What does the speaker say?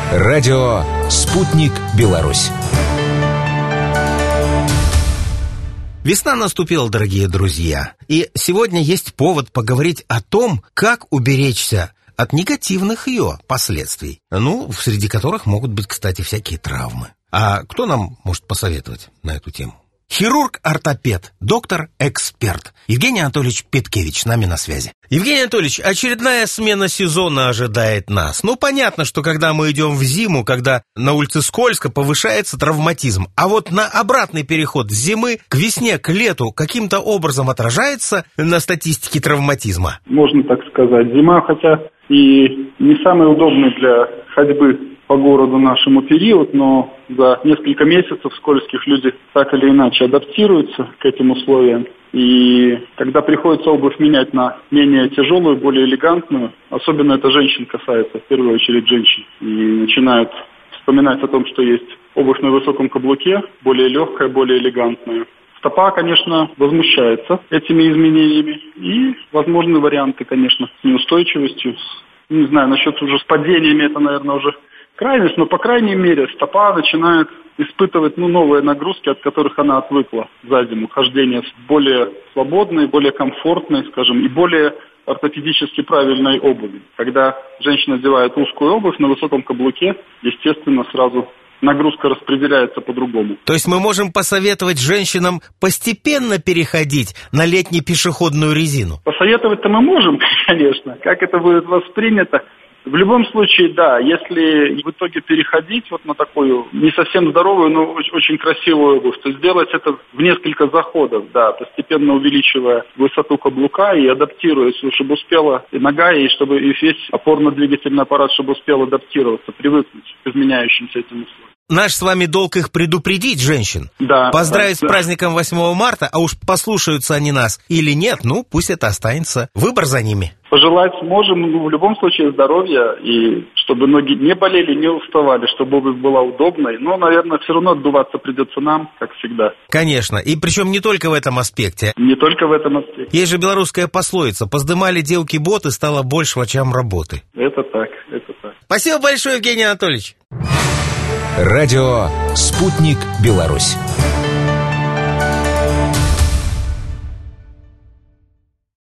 Радио «Спутник Беларусь». Весна наступила, дорогие друзья, и сегодня есть повод поговорить о том, как уберечься от негативных ее последствий, среди которых могут быть, кстати, всякие травмы. А кто нам может посоветовать на эту тему? Хирург-ортопед, доктор-эксперт Евгений Анатольевич Петкевич с нами на связи. Евгений Анатольевич, очередная смена сезона ожидает нас. Понятно, что когда мы идем в зиму, когда на улице скользко, повышается травматизм. А вот на обратный переход с зимы к весне, к лету каким-то образом отражается на статистике травматизма? Можно так сказать. Зима, хотя и не самый удобный для ходьбы по городу нашему период, но за несколько месяцев скользких люди так или иначе адаптируются к этим условиям. И когда приходится обувь менять на менее тяжелую, более элегантную, особенно это женщин касается, в первую очередь женщин, и начинают вспоминать о том, что есть обувь на высоком каблуке, более легкая, более элегантная. Стопа, конечно, возмущается этими изменениями, и возможны варианты, конечно, с неустойчивостью, не знаю, насчет уже с падениями, это, наверное, уже крайность, но, по крайней мере, стопа начинает испытывать новые нагрузки, от которых она отвыкла за зиму. Хождение в более свободной, более комфортной, скажем, и более ортопедически правильной обуви. Когда женщина надевает узкую обувь на высоком каблуке, естественно, сразу нагрузка распределяется по-другому. То есть мы можем посоветовать женщинам постепенно переходить на летнюю пешеходную резину? Посоветовать-то мы можем, конечно. Как это будет воспринято? В любом случае, да, если в итоге переходить на такую не совсем здоровую, но очень красивую обувь, то сделать это в несколько заходов, да, постепенно увеличивая высоту каблука и адаптируясь, чтобы успела и нога, и чтобы и весь опорно-двигательный аппарат, чтобы успел адаптироваться, привыкнуть к изменяющимся этим условиям. Наш с вами долг их предупредить, женщин. Да. Поздравить с праздником 8 марта, а уж послушаются они нас или нет, пусть это останется. Выбор за ними. Пожелать можем, в любом случае здоровья, и чтобы ноги не болели, не уставали, чтобы обувь была удобной. Но, наверное, все равно отдуваться придется нам, как всегда. Конечно, и причем не только в этом аспекте. Не только в этом аспекте. Есть же белорусская пословица: «Поздымали девки боты, стало больше врачам работы». Это так, это так. Спасибо большое, Евгений Анатольевич. Радио «Спутник Беларусь».